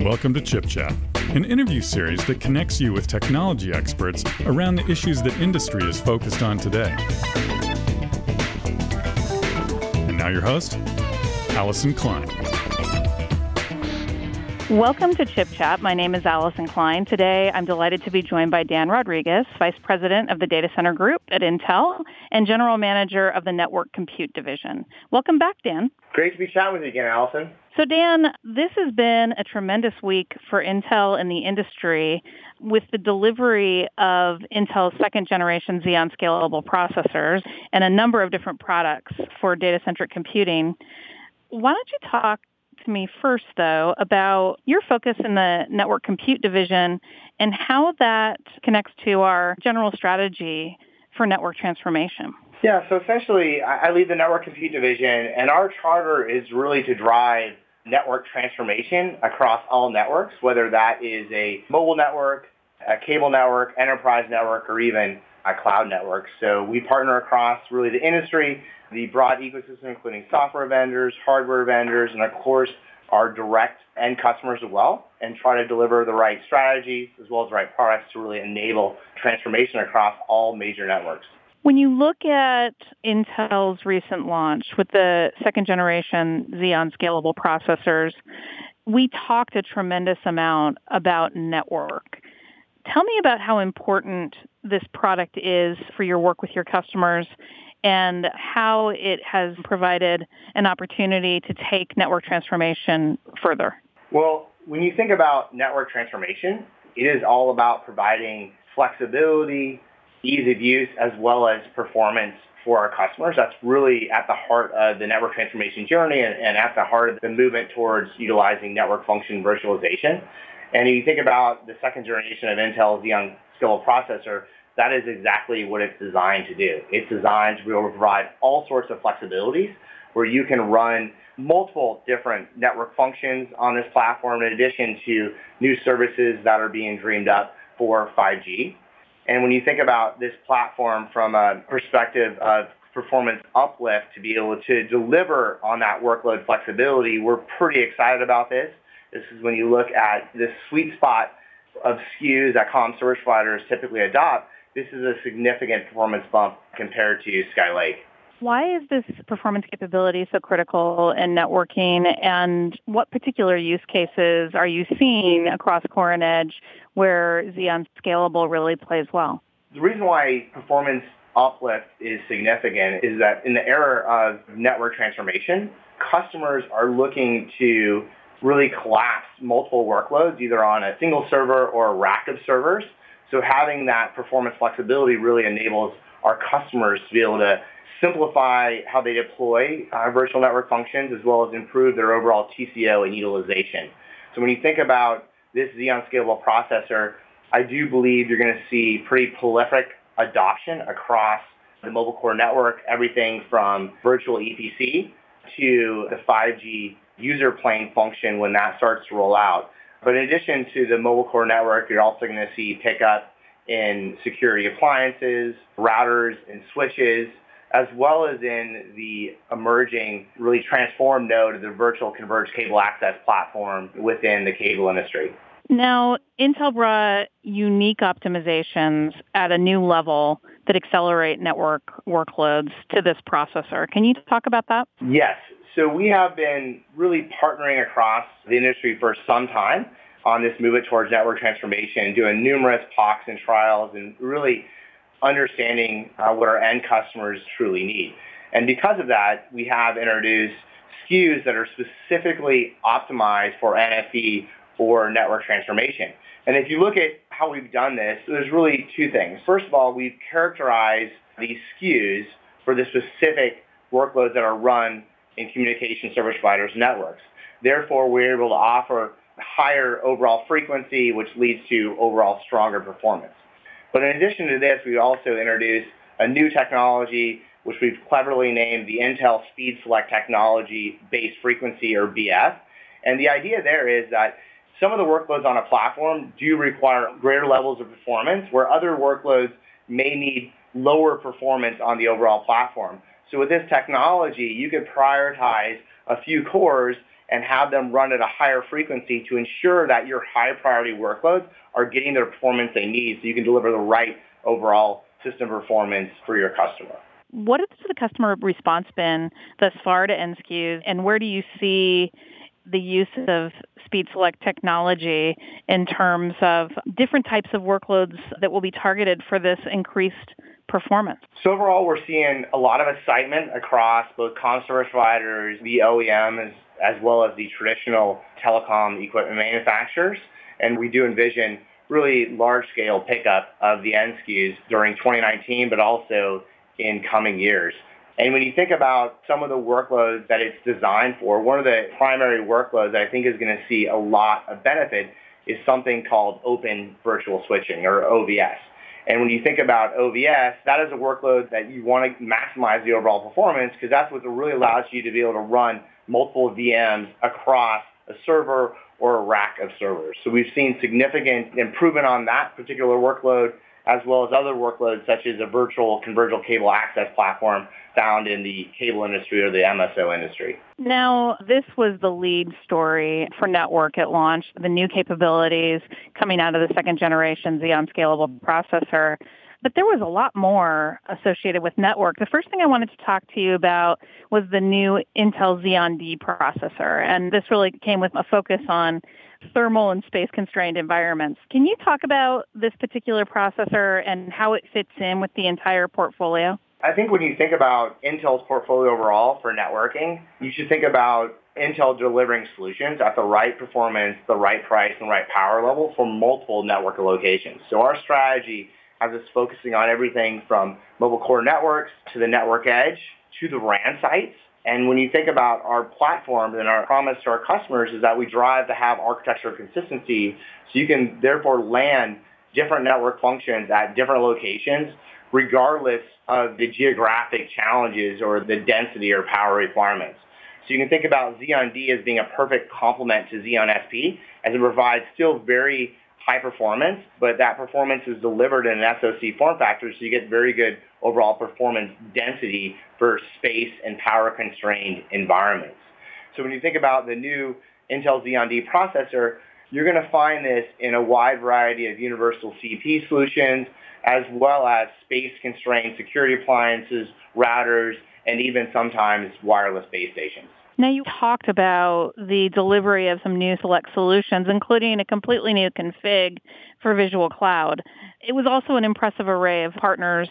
Welcome to Chip Chat, an interview series that connects you with technology experts around the issues that industry is focused on today. And now your host, Allison Klein. Welcome to Chip Chat. My name is Allison Klein. Today, I'm delighted to be joined by Dan Rodriguez, Vice President of the Data Center Group at Intel and General Manager of the Network Compute Division. Welcome back, Dan. Great to be chatting with you again, Allison. So, Dan, this has been a tremendous week for Intel and the industry with the delivery of Intel's second-generation Xeon Scalable processors and a number of different products for data-centric computing. Why don't you talk to me first, though, about your focus in the Network Compute Division and how that connects to our general strategy for network transformation? Yeah, so essentially, I lead the Network Compute Division, and our charter is really to drive network transformation across all networks, whether that is a mobile network, a cable network, enterprise network, or even a cloud network. So we partner across really the industry, the broad ecosystem, including software vendors, hardware vendors, and of course, our direct end customers as well, and try to deliver the right strategies as well as the right products to really enable transformation across all major networks. When you look at Intel's recent launch with the second-generation Xeon Scalable processors, we talked a tremendous amount about network. Tell me about how important this product is for your work with your customers and how it has provided an opportunity to take network transformation further. Well, when you think about network transformation, it is all about providing flexibility, ease of use, as well as performance for our customers. That's really at the heart of the network transformation journey and at the heart of the movement towards utilizing network function virtualization. And if you think about the second generation of Intel Xeon Scalable processor, that is exactly what it's designed to do. It's designed to be able to provide all sorts of flexibilities where you can run multiple different network functions on this platform in addition to new services that are being dreamed up for 5G. And when you think about this platform from a perspective of performance uplift to be able to deliver on that workload flexibility, we're pretty excited about this. This is when you look at the sweet spot of SKUs that comm service providers typically adopt. This is a significant performance bump compared to Skylake. Why is this performance capability so critical in networking, and what particular use cases are you seeing across core and edge where Xeon Scalable really plays well? The reason why performance uplift is significant is that in the era of network transformation, customers are looking to really collapse multiple workloads, either on a single server or a rack of servers. So having that performance flexibility really enables our customers to be able to simplify how they deploy virtual network functions as well as improve their overall TCO and utilization. So when you think about this Xeon Scalable processor, I do believe you're going to see pretty prolific adoption across the mobile core network, everything from virtual EPC to the 5G user plane function when that starts to roll out. But in addition to the mobile core network, you're also going to see pickup in security appliances, routers, and switches, as well as in the emerging, really transformed node of the virtual converged cable access platform within the cable industry. Now, Intel brought unique optimizations at a new level that accelerate network workloads to this processor. Can you talk about that? Yes. So we have been really partnering across the industry for some time on this movement towards network transformation, doing numerous POCs and trials, and really understanding what our end customers truly need. And because of that, we have introduced SKUs that are specifically optimized for NFV or network transformation. And if you look at how we've done this, there's really two things. First of all, we've characterized these SKUs for the specific workloads that are run in communication service providers' networks. Therefore, we're able to offer higher overall frequency, which leads to overall stronger performance. But in addition to this, we also introduced a new technology, which we've cleverly named the Intel Speed Select Technology Base Frequency, or BF. And the idea there is that some of the workloads on a platform do require greater levels of performance, where other workloads may need lower performance on the overall platform. So with this technology, you can prioritize a few cores and have them run at a higher frequency to ensure that your high priority workloads are getting the performance they need so you can deliver the right overall system performance for your customer. What has the customer response been thus far to NSKUs, and where do you see the use of SpeedSelect technology in terms of different types of workloads that will be targeted for this increased performance? So overall, we're seeing a lot of excitement across both comm service providers, the OEMs, as well as the traditional telecom equipment manufacturers. And we do envision really large-scale pickup of the NSKUs during 2019, but also in coming years. And when you think about some of the workloads that it's designed for, one of the primary workloads that I think is going to see a lot of benefit is something called Open Virtual Switching, or OVS. And when you think about OVS, that is a workload that you want to maximize the overall performance because that's what really allows you to be able to run multiple VMs across a server or a rack of servers. So we've seen significant improvement on that particular workload, as well as other workloads such as a virtual convergent cable access platform found in the cable industry or the MSO industry. Now, this was the lead story for Network at launch, the new capabilities coming out of the second generation Xeon Scalable processor. But there was a lot more associated with Network. The first thing I wanted to talk to you about was the new Intel Xeon D processor. And this really came with a focus on thermal and space-constrained environments. Can you talk about this particular processor and how it fits in with the entire portfolio? I think when you think about Intel's portfolio overall for networking, you should think about Intel delivering solutions at the right performance, the right price, and right power level for multiple network locations. So our strategy has us focusing on everything from mobile core networks to the network edge to the RAN sites. And when you think about our platform and our promise to our customers is that we drive to have architecture consistency so you can therefore land different network functions at different locations regardless of the geographic challenges or the density or power requirements. So you can think about Xeon D as being a perfect complement to Xeon SP as it provides still very high performance, but that performance is delivered in an SoC form factor, so you get very good overall performance density for space and power constrained environments. So when you think about the new Intel Xeon D processor, you're going to find this in a wide variety of universal CP solutions, as well as space constrained security appliances, routers, and even sometimes wireless base stations. Now, you talked about the delivery of some new select solutions, including a completely new config for Visual Cloud. It was also an impressive array of partners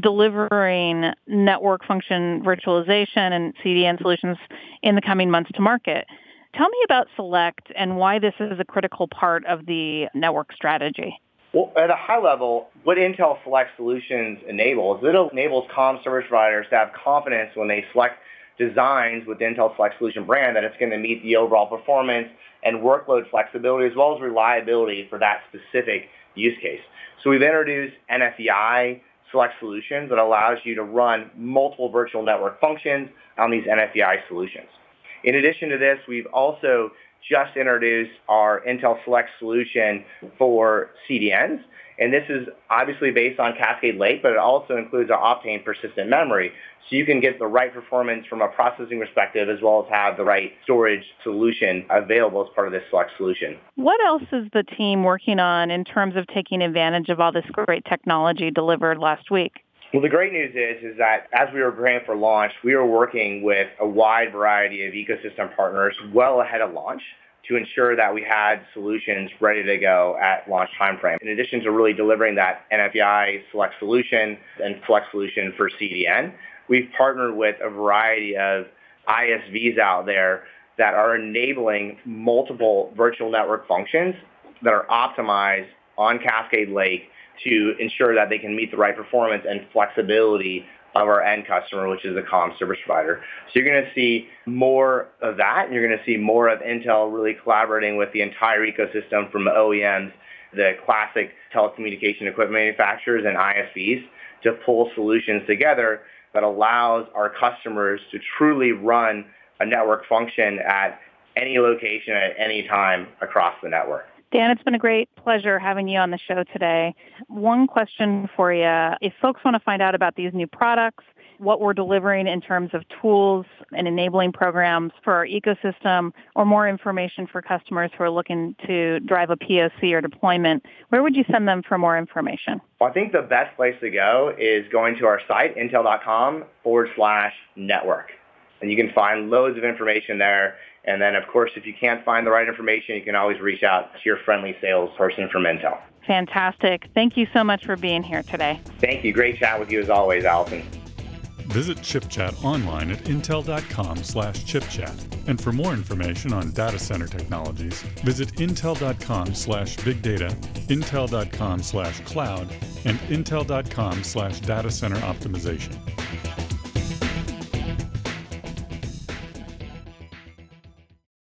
delivering network function virtualization and CDN solutions in the coming months to market. Tell me about Select and why this is a critical part of the network strategy. Well, at a high level, what Intel Select Solutions enables, it enables comm service providers to have confidence when they select designs with the Intel Select Solution brand that it's going to meet the overall performance and workload flexibility as well as reliability for that specific use case. So we've introduced NFVI Select Solutions that allows you to run multiple virtual network functions on these NFVI solutions. In addition to this, we've also just introduced our Intel Select solution for CDNs. And this is obviously based on Cascade Lake, but it also includes our Optane persistent memory. So you can get the right performance from a processing perspective as well as have the right storage solution available as part of this Select solution. What else is the team working on in terms of taking advantage of all this great technology delivered last week? Well, the great news is that as we were preparing for launch, we were working with a wide variety of ecosystem partners well ahead of launch to ensure that we had solutions ready to go at launch timeframe. In addition to really delivering that NFVI Select solution and Select solution for CDN, we've partnered with a variety of ISVs out there that are enabling multiple virtual network functions that are optimized on Cascade Lake to ensure that they can meet the right performance and flexibility of our end customer, which is a comm service provider. So you're going to see more of that, and you're going to see more of Intel really collaborating with the entire ecosystem from OEMs, the classic telecommunication equipment manufacturers, and ISVs to pull solutions together that allows our customers to truly run a network function at any location at any time across the network. Dan, it's been a great pleasure having you on the show today. One question for you. If folks want to find out about these new products what we're delivering in terms of tools and enabling programs for our ecosystem, or more information for customers who are looking to drive a POC or deployment, where would you send them for more information? Well, I think the best place to go is going to our site, intel.com/network. And you can find loads of information there. And then, of course, if you can't find the right information, you can always reach out to your friendly salesperson from Intel. Fantastic. Thank you so much for being here today. Thank you. Great chat with you as always, Allison. Visit ChipChat online at intel.com/chipchat. And for more information on data center technologies, visit intel.com/bigdata, intel.com/cloud, and intel.com/data center optimization.